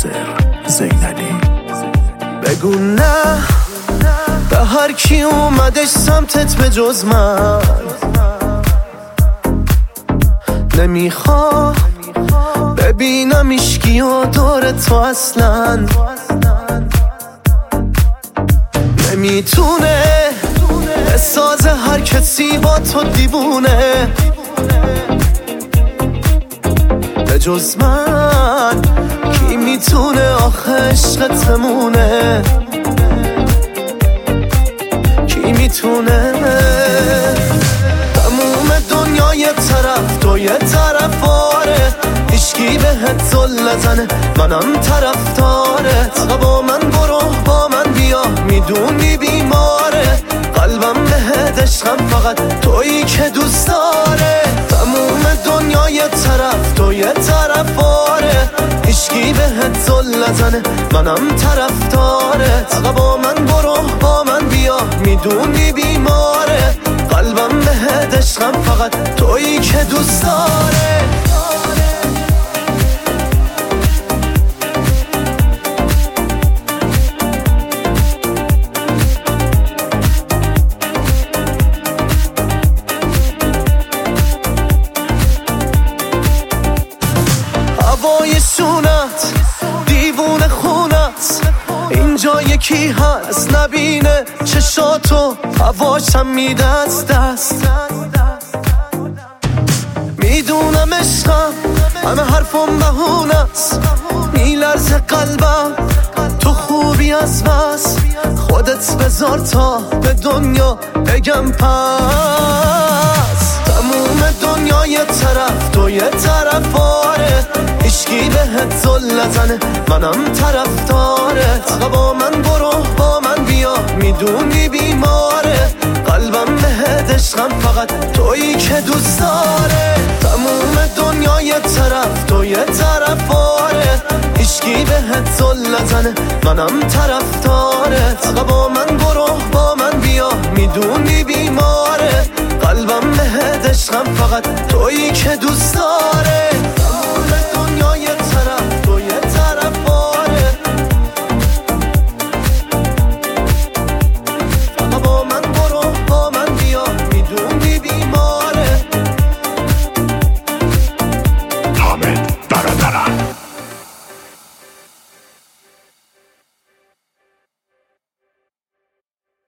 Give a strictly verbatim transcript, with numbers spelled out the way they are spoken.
ناصر زینلی. بگو نه به هر کی اومدش سمتت به جز من، نمیخوا ببینم ایشکی و دور تو اصلا. نمیتونه بسازه هر کسی با تو دیوونه به جز من. کی میتونه آخه عشقت بمونه؟ کی میتونه؟ تموم دنیا یه طرف تو یه طرف آره، هیچکی بهت زل نزنه منم طرفدارت. آقا با من برو با من بیا میدونی بیماره قلبم بهت عشقم فقط تویی که دوست داره. تموم دنیا یه طرف تو یه طرف آره، هیچکی بهت زل نزنه منم طرفدارت. آقا با من برو با من بیا میدونی بیماره قلبم بهت عشقم فقط تویی که دوست داره. هوای شونت دیوونه خونت، اینجا یکی هست نبینه چشاتو هواشم میده از دست. میدونم عشقم همه حرفم بهونست، میلرزه قلبم تو خوبی از بس. خودت بذار تا به دنیا بگم پس. تموم دنیا یه طرف تو یه طرف آره، هیچکی بهت زل نزنه منم طرفدارت. آقا با من برو با من بیا میدونی بیماره قلبم بهت عشقم فقط تویی که دوست داره. تموم دنیا یه طرف تو یه طرف آره، هیچکی بهت زل نزنه منم طرفدارت. آقا با من برو با من بیا میدونی بیماره قلبم بهت عشقم فقط تویی که دوست داره.